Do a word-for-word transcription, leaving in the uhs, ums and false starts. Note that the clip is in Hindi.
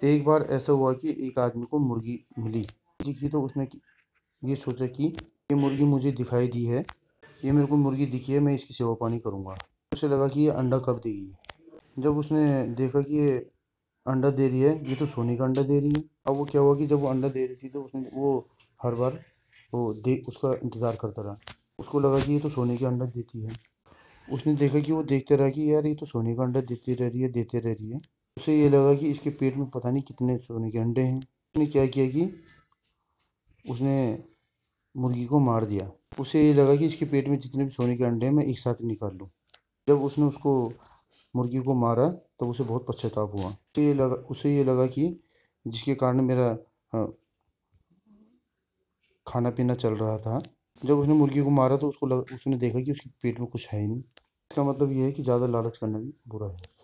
एक बार ऐसा हुआ कि एक आदमी को मुर्गी मिली दिखी, तो उसने ये सोचा कि ये मुर्गी मुझे दिखाई दी है, ये मेरे को मुर्गी दिखी है, मैं इसकी सेवा पानी करूँगा। उसे लगा कि ये अंडा कब देगी। जब उसने देखा कि ये अंडा दे रही है, ये तो सोने का अंडा दे रही है। अब वो क्या हुआ कि जब वो अंडा दे रही थी, तो उसने वो हर बार वो देख उसका इंतज़ार करता रहा। उसको लगा कि ये तो सोने का अंडा देती है। उसने देखा कि वो देखते रहा कि यार ये तो सोने का अंडा देती रह रही है देते रह रही है। उसे ये लगा कि इसके पेट में पता नहीं कितने सोने के अंडे हैं। उसने क्या किया कि उसने मुर्गी को मार दिया। उसे ये लगा कि इसके पेट में जितने भी सोने के अंडे हैं मैं एक साथ निकाल लूँ। जब उसने उसको मुर्गी को मारा, तब उसे बहुत पश्चाताप हुआ। उसे ये लगा उसे ये लगा कि जिसके कारण मेरा अ, खाना पीना चल रहा था। जब उसने मुर्गी को मारा, तो उसको लग, उसने देखा कि उसके पेट में कुछ है ही नहीं। इसका मतलब ये है कि ज़्यादा लालच करना भी बुरा है।